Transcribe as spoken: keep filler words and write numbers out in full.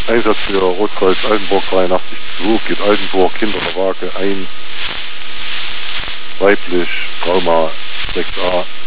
Einsatz für Rotkreuz Altenburg dreiundachtzig zwei, geht Altenburg, Kinder der Waage ein, weiblich, Trauma sechs a,